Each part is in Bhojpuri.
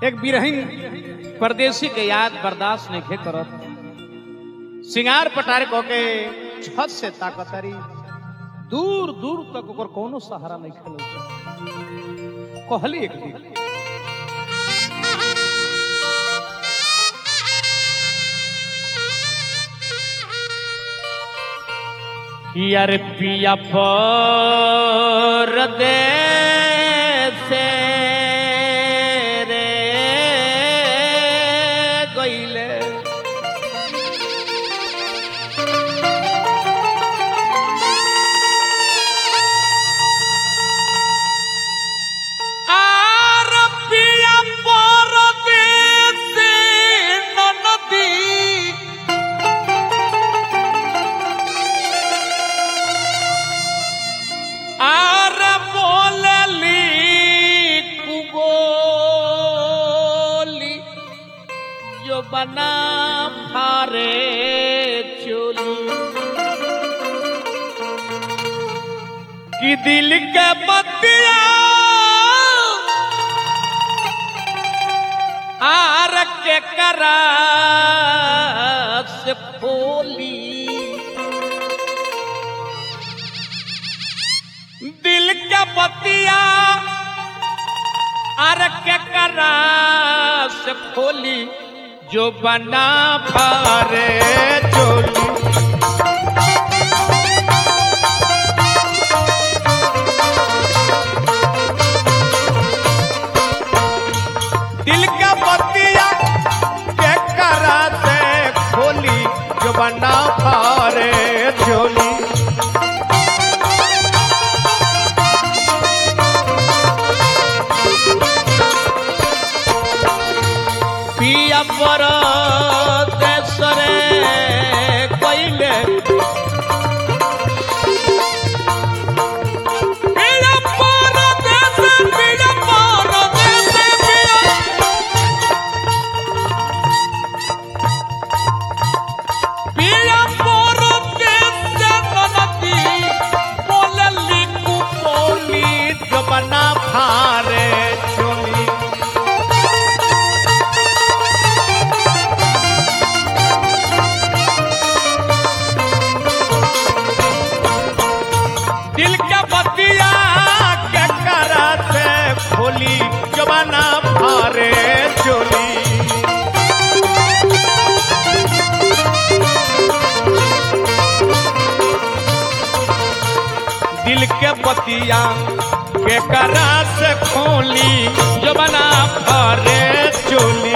एक बिरहीन परदेसी के याद बर्दाश्त नहीं करत सिंगार पटार को के छत से ताकतरी दूर दूर तक ओकर कोनो सहारा नहीं खेलो कहली एक दिन कि अरे पिया परदेस से रे गइले आर पिया परदेस से ननदी बना फारे चोली कि दिल के बतिया आर के करा से खोली दिल के बतिया आर के करा से खोली जो बना फारे चोली दिल का बतिया के करा से खोली जो बना फारे चोली पिया परदेस रे गइले पिया परदेस पिया परदेस ननदी बोलली कु बोली जबना फारे चोली दिल के बतिया के करा से खोली जवाना फारे चोली दिल के बतिया के करा से खोली जवाना फारे चोली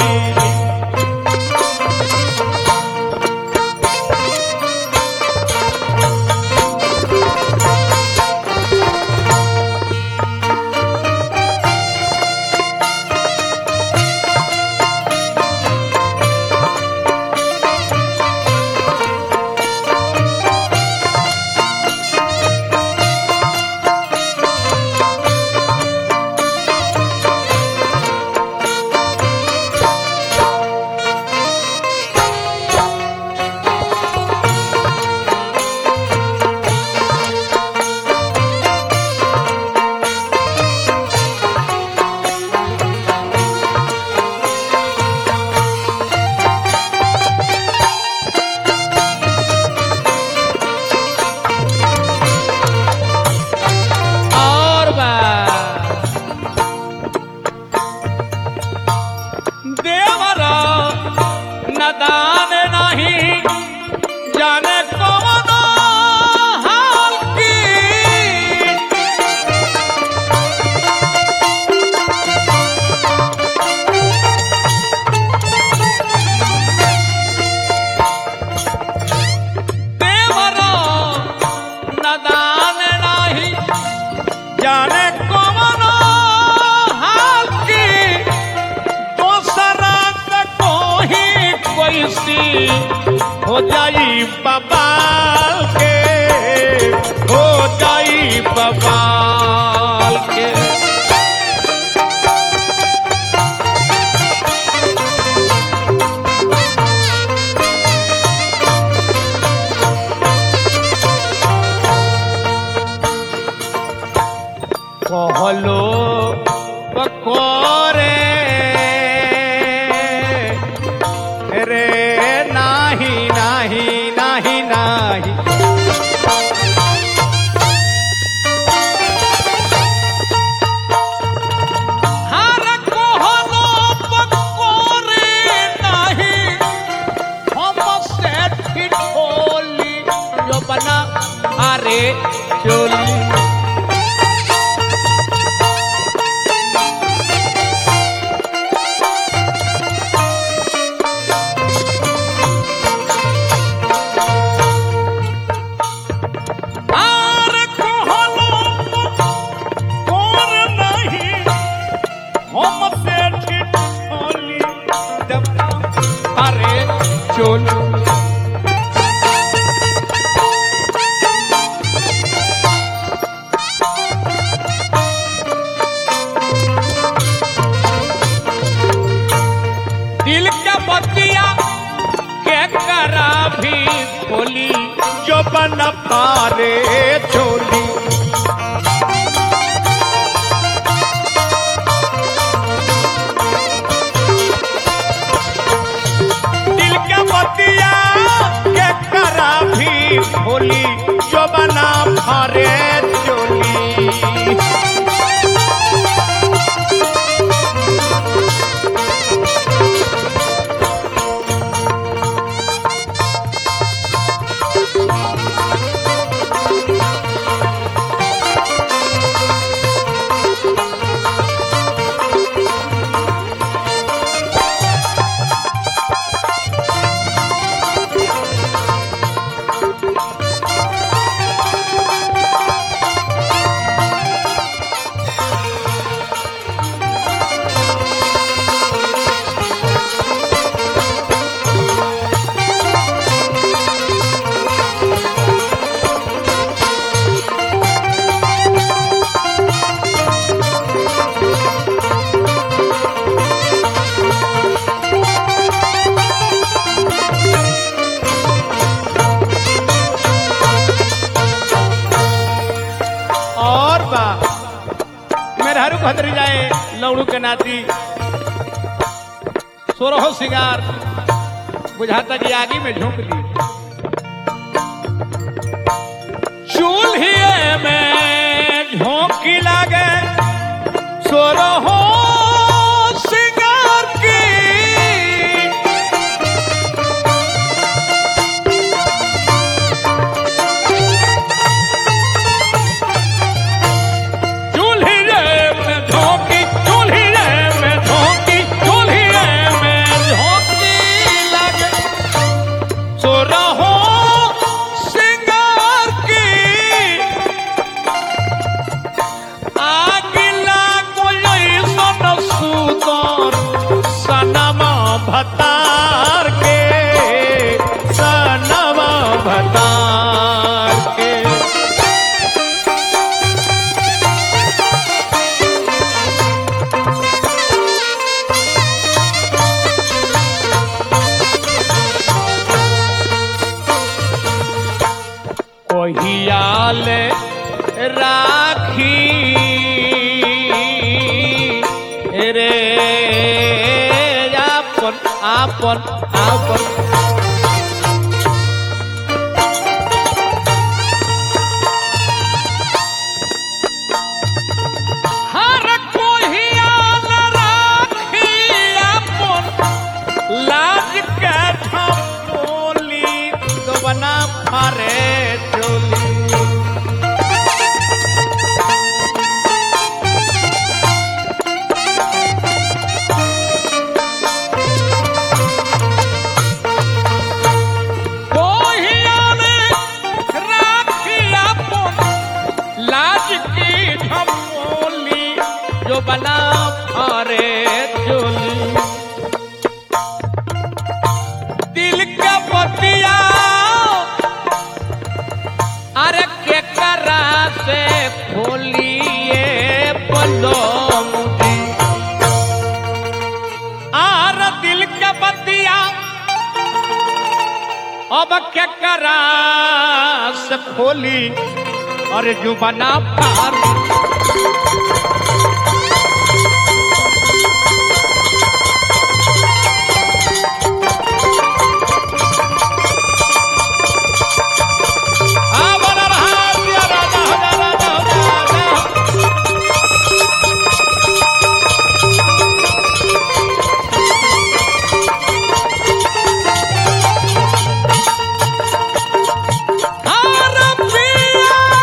दान नहीं जाने कौन हाल की देवरा नदान नहीं जाने कौन हाल की दूसरा को ही कैसी हो जाई बबाल के हो जाई बबाल के कहलो बकोरे फारे चोली। दिल के बतिया के करा भी खोली जो बन फारे चोली। दिल के बतिया के करा भी खोली जो बना फारे चोली। मेहरारू भद्र जाए लौड़ू के नाती सोरहो सिंगार बुझाता कि आगी में झोंक दी। चूल्हे में झोंकी लागे सोरहो सिंगार की। भतार के सनवा भतार के। कोहियाल राखी रे आपन आपन हर कोहियाल राखी आपन लाज के झोली तो बना फारे चोली। जो बना फारे चोली। दिल के बतिया अरे के करा से खोलिए पलो मुझे। आर दिल के बतिया अब के करा से खोली अरे जो बना फारे। पिया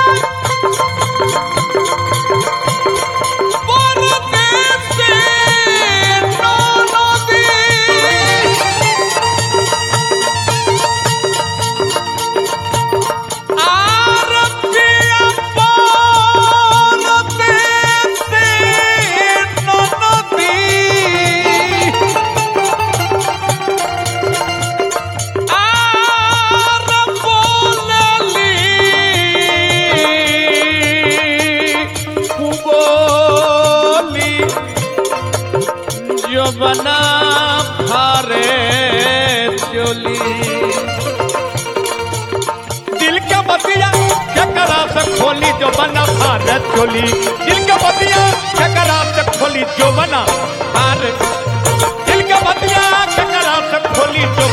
दिल के बतिया केकरा से खोली जो बना भारत चोली, दिल के बतिया केकरा से खोली जो बना भारत, दिल के बतिया केकरा से खोली जो